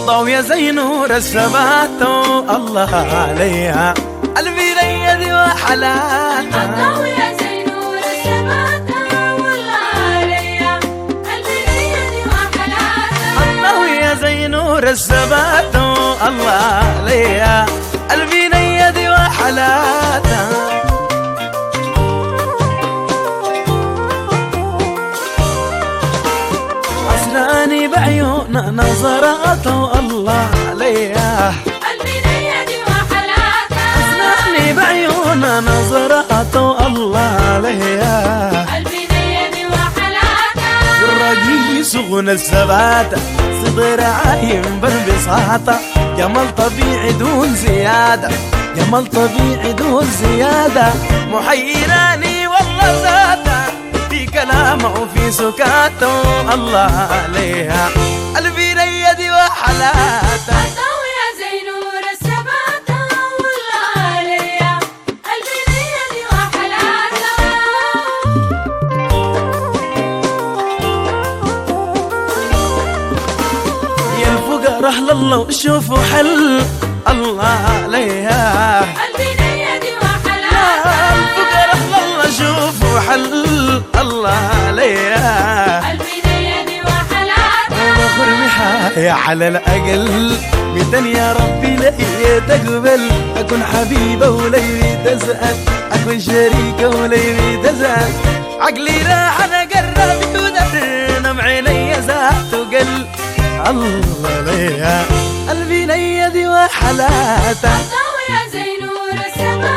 ضو يا زي نور الثبات الله عليها قلبي ليدي وحلاتها. الضو يا زي نور الثبات والله عليها قلبي ليدي وحلاتها. الضو يا زي نور الثبات الله عليها قلبي ليدي وحلاتها. عسراني بعيونها نظراته الله عليها قلبي ليدي وحلاتها. عسراني بعيونها نظراته الله عليها قلبي ليدي وحلاتها. الرقيص غنى الثبات صدر عايم بالبساطة جمال طبيعي دون زيادة جمال طبيعي دون زيادة محيراني والله ذاته في كلامه وفي سكاته الله عليها قلبي ليدي وحلاتها. الضو يا زي نور الثبات والله عليها قلبي ليدي وحلاتها. يا الفقراء لله وشوفوا حل الله عليها قلبي ليدي وحلاتها. الفقراء لله شوفوا حل الله عليها قلبي ليدي وحلاتها. بخر محايا على الأقل ميتن يا ربي لي تقبل أكون حبيبة ولي تزهد أكون شريكة ولي تزهد عقلي راح أنا قرب ودرنا معيني زهد وقل الله ليها قلبي ليدي وحلاتها. الضو يا زي نور الثبات